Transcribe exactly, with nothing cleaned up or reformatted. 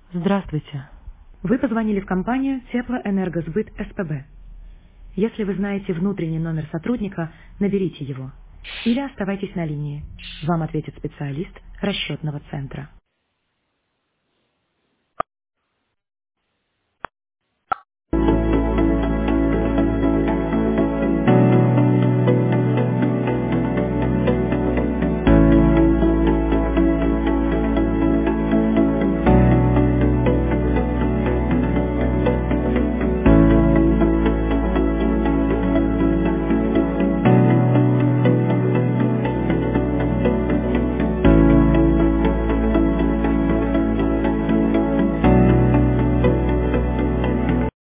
Здравствуйте. Вы позвонили в компанию Теплоэнергосбыт СПБ. Если вы знаете внутренний номер сотрудника, наберите его. Или оставайтесь на линии. Вам ответит специалист расчетного центра.